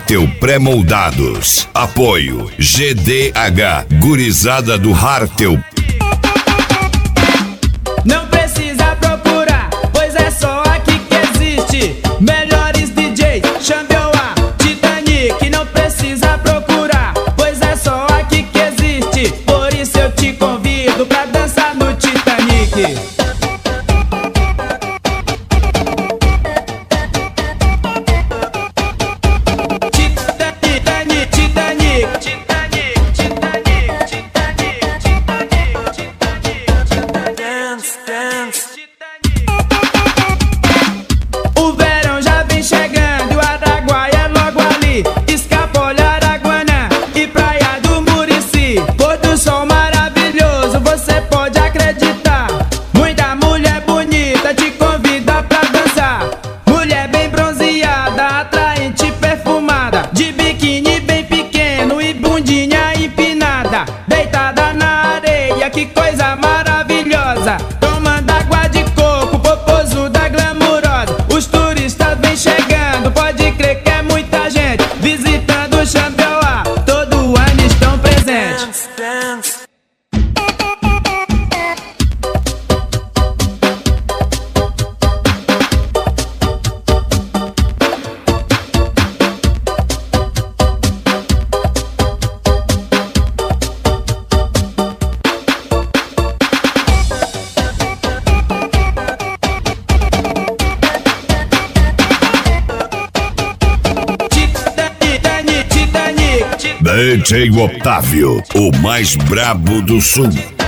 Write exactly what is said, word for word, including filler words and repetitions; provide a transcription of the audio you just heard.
Hartel Pré-Moldados. Apoio G D H, gurizada do Hartel. Não precisa procurar, pois é só aqui que existe. Melhores D Js, Xambioá, Titanic. Não precisa procurar, pois é só aqui que existe. Por isso eu te convido pra dançar no Titanic. O verão já vem chegando, o Araguaia é logo ali. Escapole, Araguanã e Praia do Murici. Pôr do sol maravilhoso, você pode acreditar. Muita mulher bonita te convida pra dançar. Mulher bem bronzeada, atraente, perfumada, de biquíni bem pequeno e bundinha empinada. Deitada na areia, que coisa maravilhosa. Tomando água de coco, popozuda glamurosa. Os turistas vêm chegando, pode crer que é muita gente visitando o Xambioá, todo ano estão presentes. D J Otávio, o mais brabo do sul.